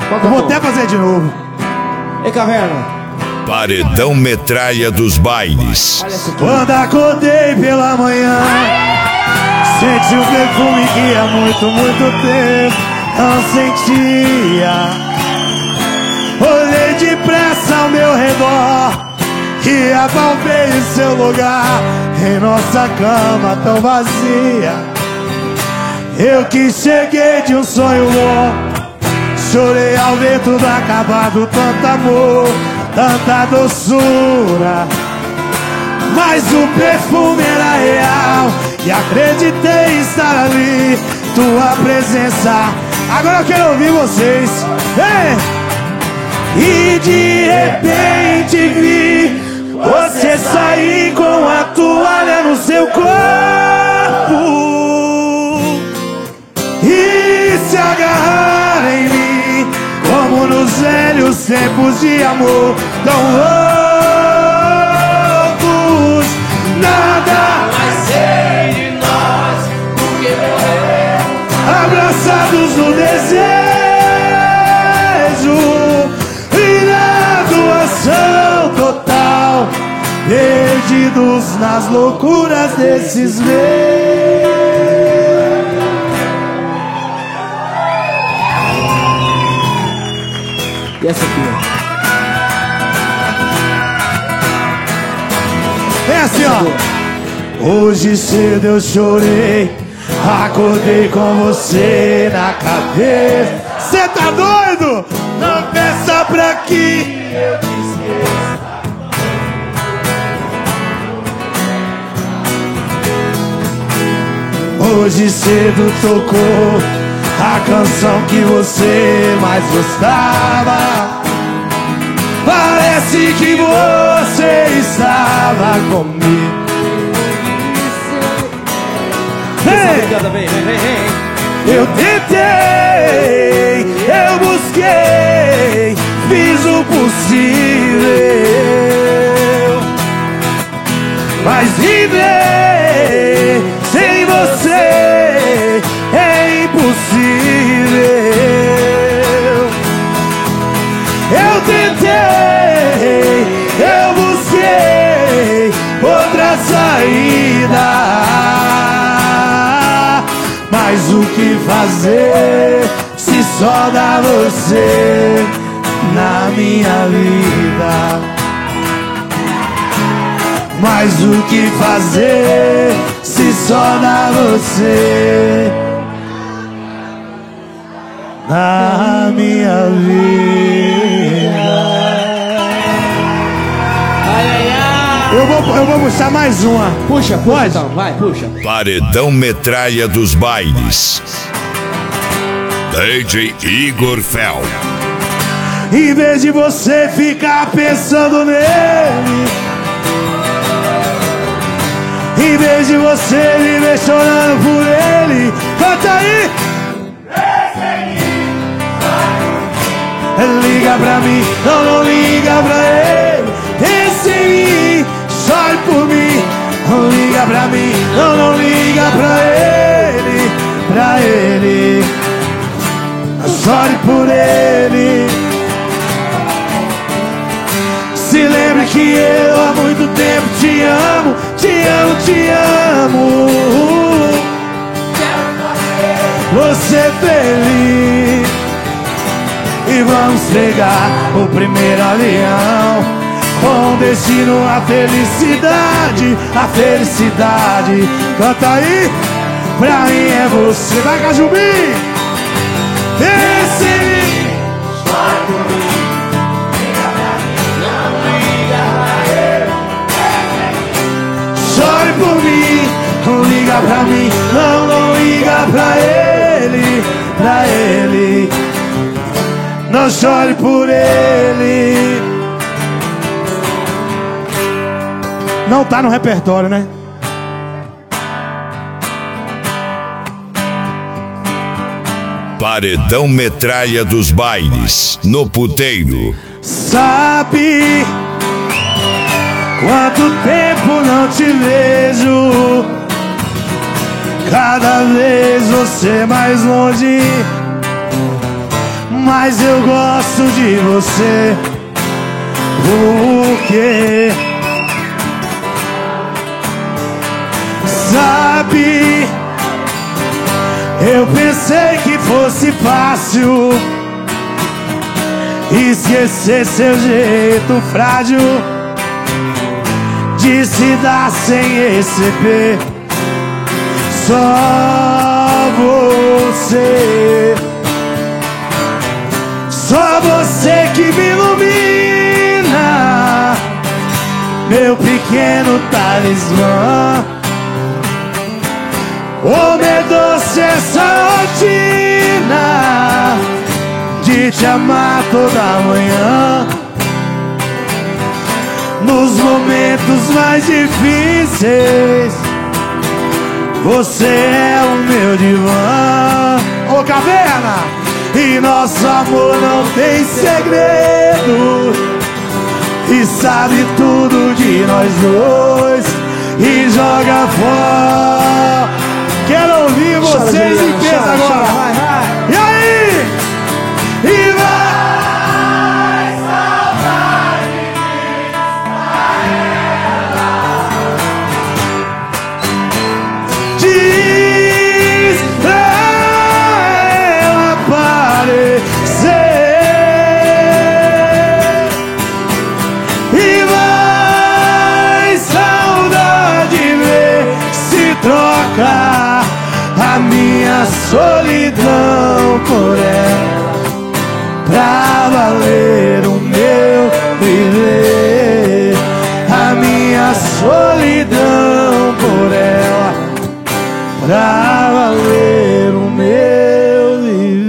Eu vou até fazer de novo. Ei, Caverna. Paredão Metralha dos Bailes. Quando acordei pela manhã, senti um perfume que há muito tempo não sentia. Olhei depressa ao meu redor e apalpei o seu lugar em nossa cama tão vazia. Eu que cheguei de um sonho bom, chorei ao ver tudo acabado, tanto amor, tanta doçura. Mas o perfume era real e acreditei estar ali, tua presença. Agora eu quero ouvir vocês. E de repente vi você sair com a toalha no seu corpo e se agarrar em mim, como nos velhos tempos de amor tão loucos. Nada mais sei de nós do que morrer, abraçados no desejo e na doação total, perdidos nas loucuras desses meses. E essa aqui, ó. É assim, ó. Hoje cedo eu chorei, acordei com você na cabeça. Cê tá doido? Não peça pra que eu te esqueça. Hoje cedo tocou a canção que você mais gostava. Parece que você estava comigo. Eu tentei, eu busquei, fiz o possível, mas viver sem você é impossível. Eu tentei, eu busquei outra saída, mas o que fazer se só dá você na minha vida? Mas o que fazer se só dá você na minha vida? Eu vou puxar mais uma. Puxa, então, vai, puxa. Paredão Metralha dos Bailes. DJ Igor Fel. Em vez de você ficar pensando nele, em vez de você viver chorando por ele, canta aí. Liga pra mim, não liga pra ele. Pense em mim, chore por mim. Não liga pra mim, não liga pra ele. Chore por ele. Se lembre que eu há muito tempo te amo, te amo, te amo. Você feliz. E vamos pegar o primeiro avião com destino à felicidade, a felicidade. Canta aí, pra mim é você. Vai, Cajubim! Pense em mim, chore por mim. Liga pra mim, não liga pra ele. Chore por mim, não liga pra mim, não liga pra ele. Não chore por ele. Não tá no repertório, né? Paredão Metralha dos Bailes. No puteiro. Sabe quanto tempo não te vejo? Cada vez você mais longe. mas eu gosto de você. Porque sabe, eu pensei que fosse fácil esquecer seu jeito frágil de se dar sem receber. Só você, só você que me ilumina, meu pequeno talismã. Oh, me doce essa rotina de te amar toda manhã, nos momentos mais difíceis. Você é o meu divã. Ô, Caverna! E nosso amor não tem segredo, e sabe tudo de nós dois e joga fora. Quero ouvir vocês em peso agora. Vai, vai. E aí? E Ai, saudade diz pra ela aparecer. E vai, saudade, ver se troca a minha solidão por ela, pra valer o meu viver. A minha solidão por ela, pra valer o meu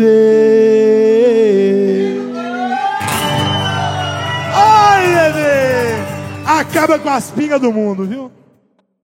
viver. Ai, bebê! Acaba com as pingas do mundo, viu?